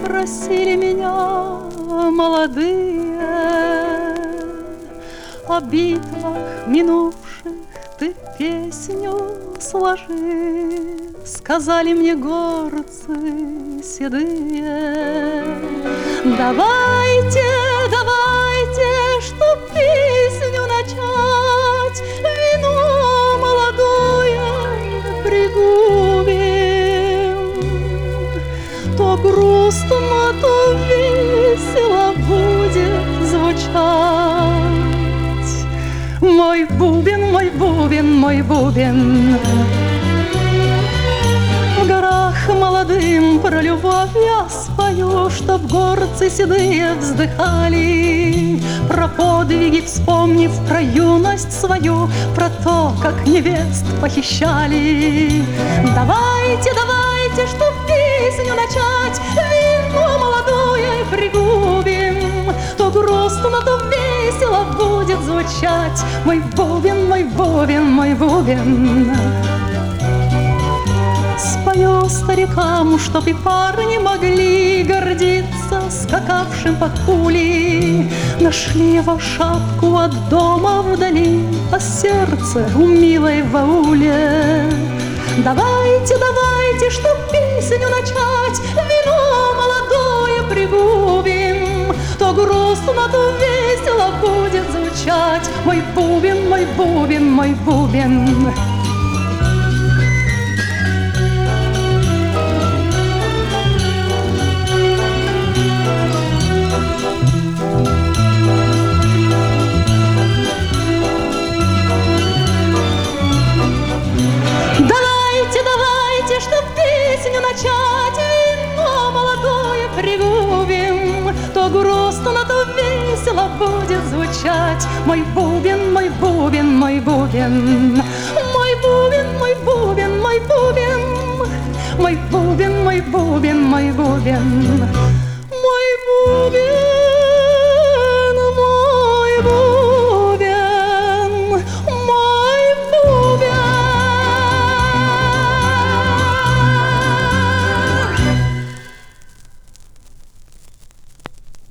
просили меня молодые, о битвах минувших ты песню сложи, сказали мне горцы седые. Давайте, давайте, чтоб песню начать, вино молодое пригубим. То грустно, то весело будет звучать. Мой бубен, мой бубен, мой бубен. В горах молодым про любовь я спою, чтоб горцы седые вздыхали, про подвиги вспомнив, про юность свою, про то, как невест похищали. Давайте, давайте, чтоб песню начать, вино молодое пригубим. То грустно, то весело будет звучать. Мой бубен, мой бубен, мой бубен. Спою старикам, чтоб и парни могли гордиться скакавшим под пули. Нашли его шапку от дома вдали, а сердце у милой в ауле. Давайте, давайте, чтоб песню начать, вино молодое пригубим. То грустно, то весело будет звучать. Мой бубен, мой бубен, мой бубен. Давайте, давайте, чтоб песню начать, вино молодое пригубим. То грустно, то весело будет звучать. Мой бубен, мой бубен, мой бубен. Мой бубен, мой бубен, мой бубен. Мой бубен, мой бубен, мой бубен.